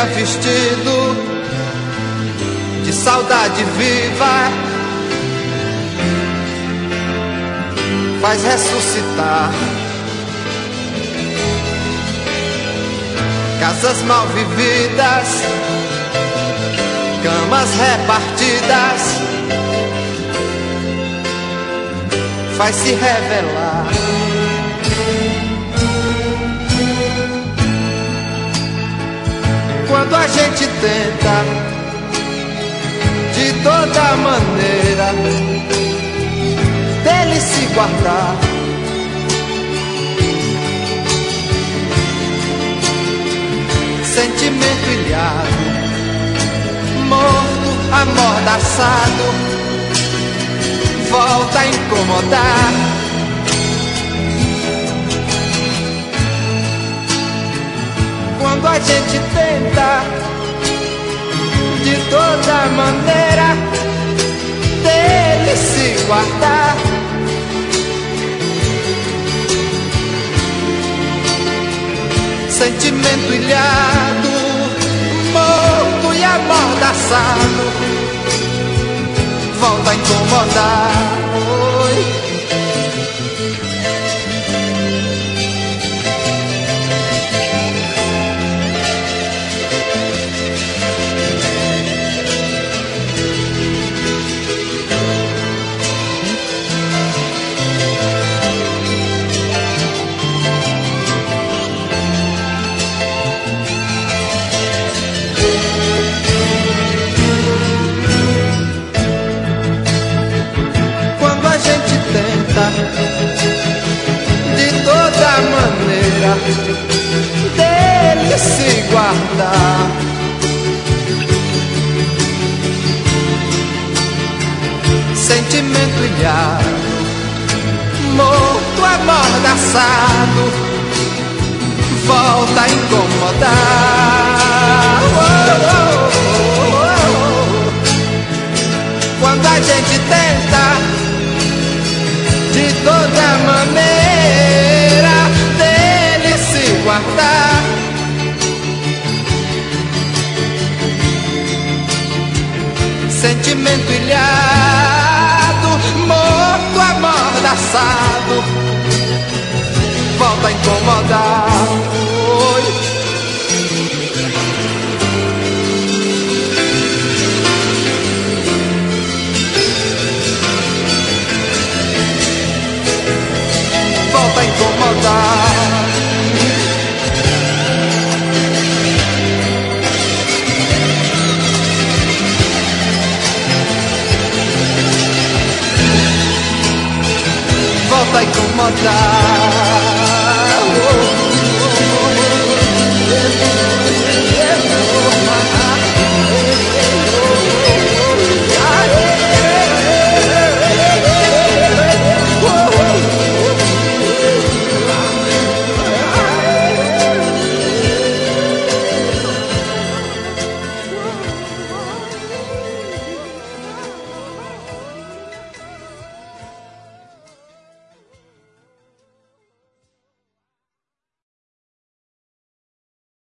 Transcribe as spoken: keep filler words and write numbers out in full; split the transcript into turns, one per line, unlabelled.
dia vestido de saudade viva, faz ressuscitar casas mal vividas, camas repartidas, faz se revelar quando a gente tenta de toda maneira dele se guardar. Sentimento ilhado, morto, amordaçado, volta a incomodar. Quando a gente tenta de toda maneira dele se guardar. Sentimento ilhado, morto e amordaçado, volta a incomodar. Oi. De toda maneira dele se guardar. Sentimento ilhado, morto, amordaçado, volta a incomodar. Oh, oh, oh, oh. Quando a gente tenta de toda maneira dele se guardar. Sentimento ilhado, morto, amordaçado, volta a incomodar.